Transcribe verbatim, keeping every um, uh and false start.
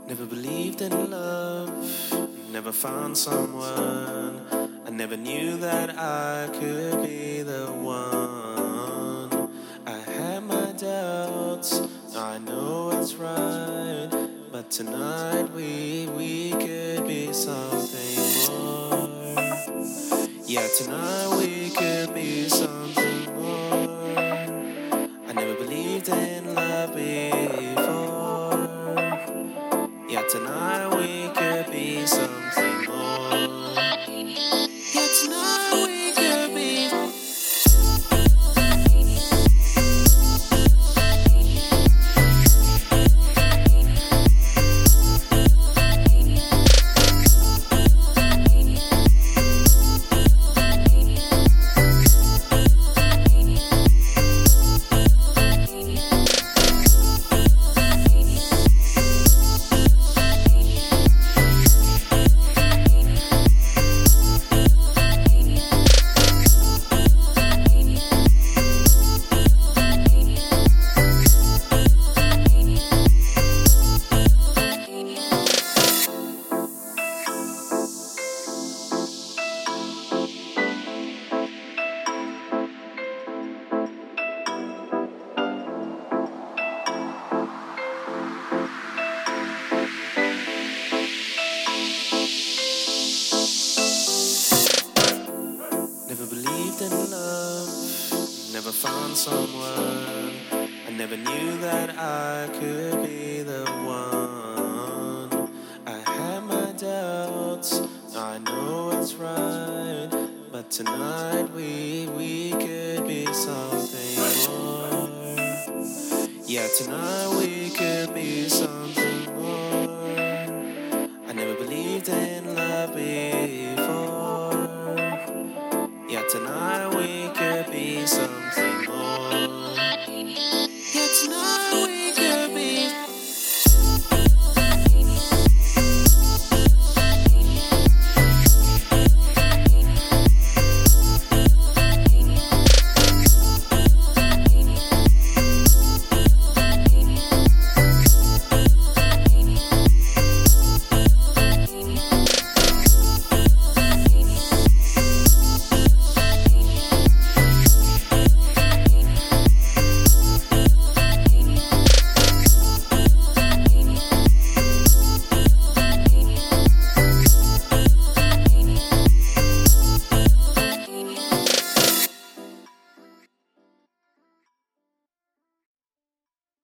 Never believed in love, never found someone. I never knew that I could be the one. I had my doubts, I know it's right, but tonight we we could be something more. Yeah, tonight we could be something more. I never believed in love before. Yeah, tonight we could be something more. Yeah, tonight we could be. Never believed in love, never found someone. I never knew that I could be the one.